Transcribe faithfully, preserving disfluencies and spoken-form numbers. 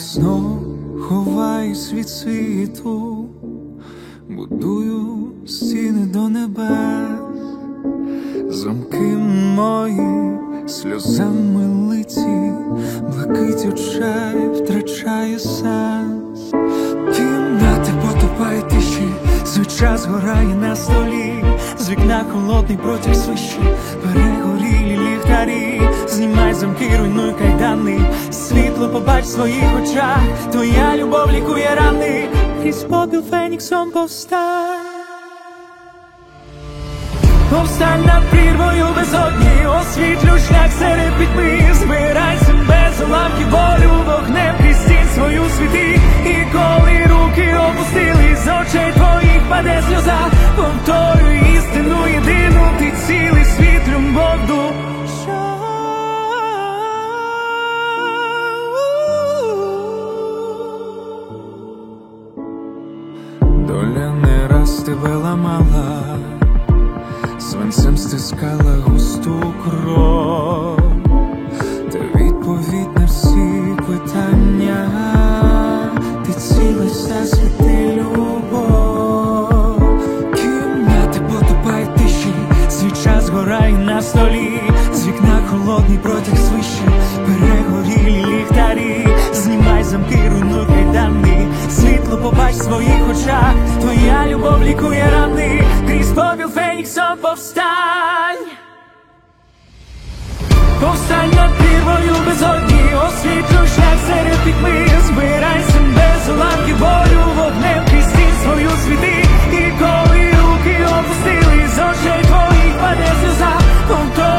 знов ховаюсь від світу, будую стіни до небес, замки мої сльозами литі, блакить очей втрачає сенс. Кімнати потопає тиші, свіча згорає на столі, з вікна холодний протяг свищі, перегорілі ліхтарі. Знімай замки, руйнуй кайдани, світло побач в своїх очах, твоя любов лікує рани, крізь попіл феніксом повстань. Повстань над прірвою безодні, освітлю шлях серед пітьми. Збирайся без уламків болю, вогнем крізь стін свою світи. І коли руки опустили, з очей твоїх паде сльоза, повторюй істину єдину, ти цілий світ, любов, душа. Доля не раз тебе ламала, свинцем стискала густу кров, та відповідь на всі питання, ти цілий всесвіти любов. Кімнати потопає тиші, свіча згорає на столі, з вікна холодний протяг свищі, перегорілі ліхтарі. Знімай замки, руйнуй кайдани, світло побач в своїх очах, твоя любов лікує рани, крізь попіл феніксом повстань. Повстань над прірвою безодні, освітлюй шлях серед пітьми. Збирайся без уламків болю, вогнем крізь стін свою світи. І коли руки опустили, з очей твоїх паде сльоза,